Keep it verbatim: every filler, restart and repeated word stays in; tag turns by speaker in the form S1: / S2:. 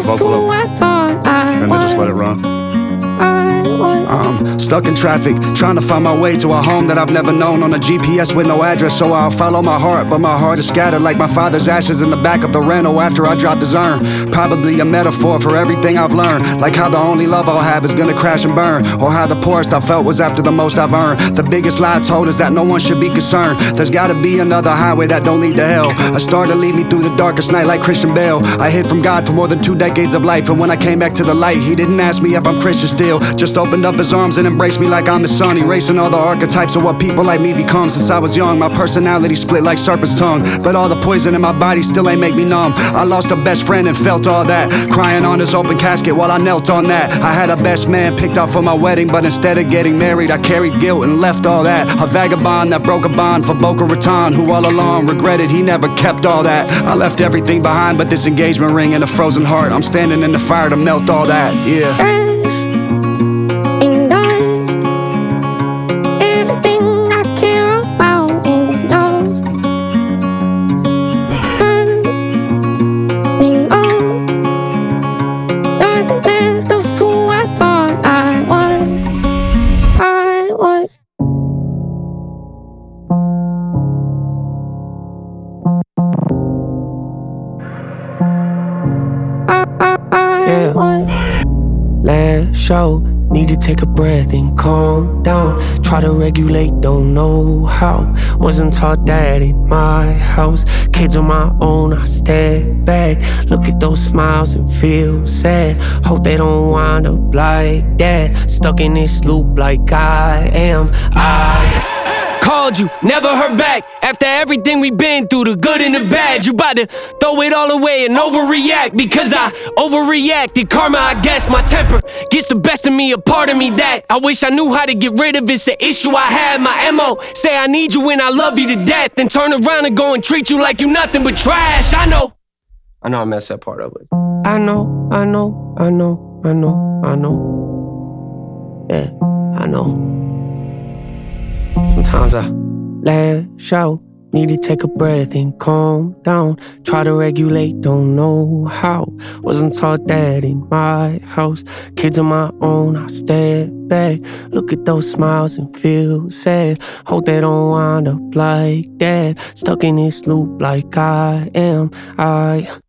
S1: vocal up, and then just let it run. I'm stuck in traffic, trying to find my way to a home that I've never known, on a G P S with no address, so I'll follow my heart, but my heart is scattered like my father's ashes in the back of the rental after I dropped his urn. Probably a metaphor for everything I've learned, like how the only love I'll have is gonna crash and burn, or how the poorest I felt was after the most I've earned. The biggest lie told is that no one should be concerned. There's gotta be another highway that don't lead to hell, a star to lead me through the darkest night like Christian Bale. I hid from God for more than two decades of life, and when I came back to the light, he didn't ask me if I'm Christian still, just opened up his arms and embraced me like I'm his son, erasing all the archetypes of what people like me become. Since I was young, my personality split like serpent's tongue, but all the poison in my body still ain't make me numb. I lost a best friend and felt all that, crying on his open casket while I knelt on that. I had a best man picked out for my wedding, but instead of getting married, I carried guilt and left all that. A vagabond that broke a bond for Boca Raton, who all along regretted he never kept all that. I left everything behind but this engagement ring and a frozen heart. I'm standing in the fire to melt all that, yeah.
S2: Yeah. Last show, need to take a breath and calm down. Try to regulate, don't know how. Wasn't taught that in my house. Kids on my own, I step back. Look at those smiles and feel sad. Hope they don't wind up like that. Stuck in this loop like I am. I called you, never heard back. After everything we've been through, the good and the bad, you bout to throw it all away and overreact. Because I overreacted, karma, I guess. My temper gets the best of me, a part of me that I wish I knew how to get rid of. It's the issue I had. My M O say I need you and I love you to death, then turn around and go and treat you like you nothing but trash. I know I know I messed that part up with. I know, I know, I know, I know, I know. Yeah, I know. Sometimes I lash out, need to take a breath and calm down. Try to regulate, don't know how. Wasn't taught that in my house. Kids on my own, I step back. Look at those smiles and feel sad. Hope they don't wind up like that. Stuck in this loop like I am. I